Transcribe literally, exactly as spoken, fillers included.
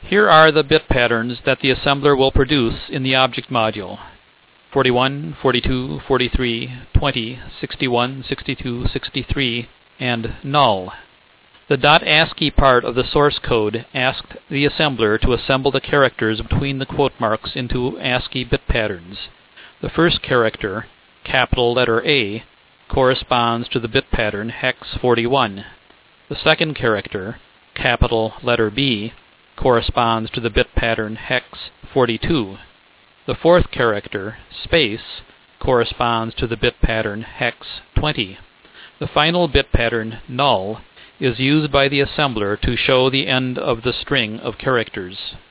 Here are the bit patterns that the assembler will produce in the object module: forty-one, forty-two, forty-three, twenty, sixty-one, sixty-two, sixty-three, and null. The .ASCII part of the source code asked the assembler to assemble the characters between the quote marks into ASCII bit patterns. The first character, capital letter A, corresponds to the bit pattern hex forty-one. The second character, capital letter B, corresponds to the bit pattern hex forty-two. The fourth character, space, corresponds to the bit pattern hex twenty. The final bit pattern, null, is used by the assembler to show the end of the string of characters.